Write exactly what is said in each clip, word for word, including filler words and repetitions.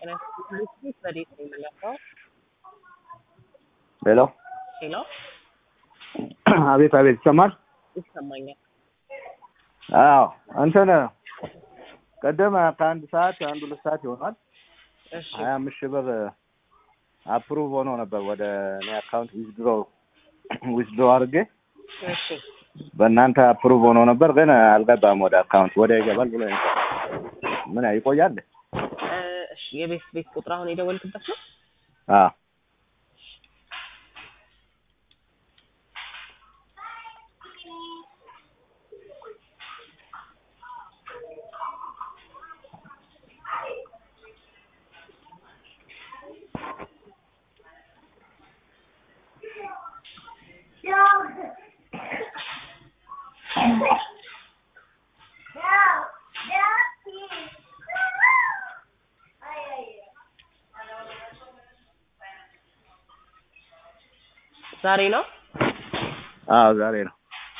can I please ready for my laptop? ሄሎ ሄሎ አቤት አቤት ይሰማል? ይሰማኛል። አዎ እንትን ቀደም ከአንድ ሰዓት አንድ ሁለት ሰዓት ይሆናል እሺ ሀያ አምስት ሺህ ብር አፕሩቭ ሆኖ ነበር ወደ እኔ አካውንት ዊዝድሮ ዊዝድሮ አድርጌ እሺ በእናንተ አፕሩቭ ሆኖ ነበር ግን አልገባም ወደ አካውንት ወደ ይገባል ብሎ ነበር። ምን ይቆያል? እሺ የቤት ቤት ቁጥር አሁን የደወልክበት ነው? አዎ ዛሬ ነው? አዎ ዛሬ ነው።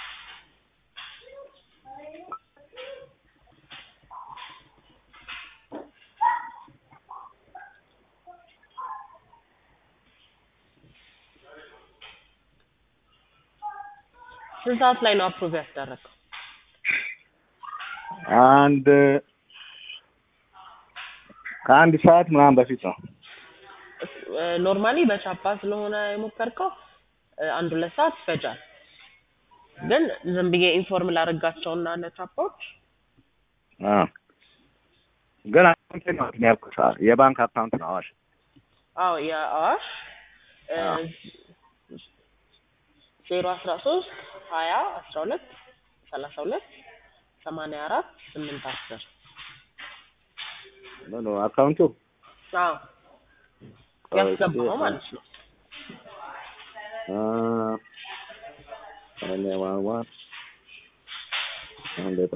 ስንት ሰዓት ላይ ነው አፕሩቭ ያስደረገው? አንድ ከአንድ ሰዓት ምናምን በፊት ነው። ኖርማሊ በቻፓ ስለሆነ የሞከርከው አንድ ሁለት ሰዓት ይፈጃል። ግን ዝም ብዬ ኢንፎርም ላደርጋቸውና ለቻፓዎች አዎ ግን አካውንት ነው ያልኩት የባንክ አካውንት ነው አዋሽ። አዎ የአዋሽ ዜሮ አስራ ሶስት ሀያ አስራ ሁለት ሰላሳ ሁለት ሰማንያ አራት ስምንት አስር ነው አካውንቱ። አዎ ያስገባው ማለት ነው። አ እኔ ዋዋ አንዴታ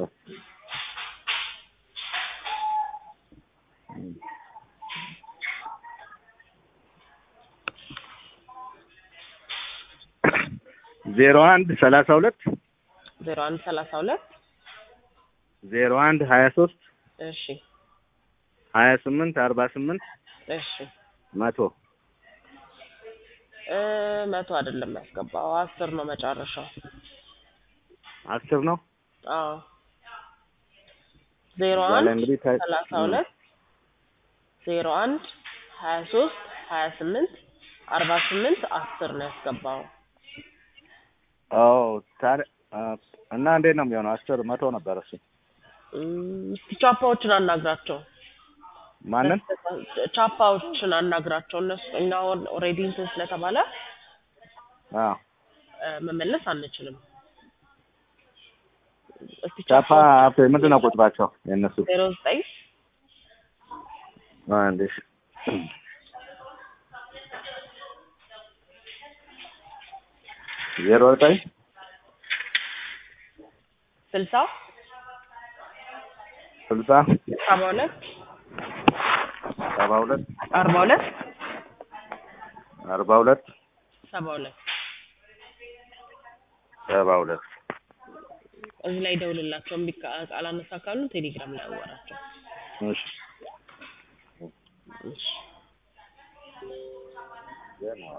ዜሮ አንድ ሰላሳ ሁለት ዜሮ አንድ ሰላሳ ሁለት ዜሮ አንድ ሀያ ሶስት እሺ ሀያ ስምንት አርባ ስምንት እሺ መቶ እ መቶ አይደለም ያስገባው አስር ነው መጨረሻው። አስር ነው? አዎ ዜሮ አንድ ሰላሳ ሁለት ዜሮ አንድ ሀያ ሶስት ሀያ ስምንት አርባ ስምንት አስር ነው ያስገባው። አዎ ታዲያ እና እንዴት ነው የሚሆነው? አስር መቶ ነበር እሱ። እስኪ ቻፓዎችን አናግራቸው። ማንን? ቻፓዎችን አናግራቸው። እነሱ እኛ ኦልሬዲ እንትን ስለተባለ አዎ መመለስ አንችልም። እስኪ ቻፓ ምንድን ነው ቁጥራቸው የእነሱ? ዜሮ ዘጠኝ አንድ ሺህ ዜሮ ዘጠኝ ስልሳ ስልሳ ሰባ ሁለት ሰባ ሁለት አርባ ሁለት አርባ ሁለት ሰባ ሁለት ሰባ ሁለት እዚህ ላይ ደውልላቸው። እምቢ ካላነሳ ካሉ ቴሌግራም ላይ አዋራቸው። እሺ እሺ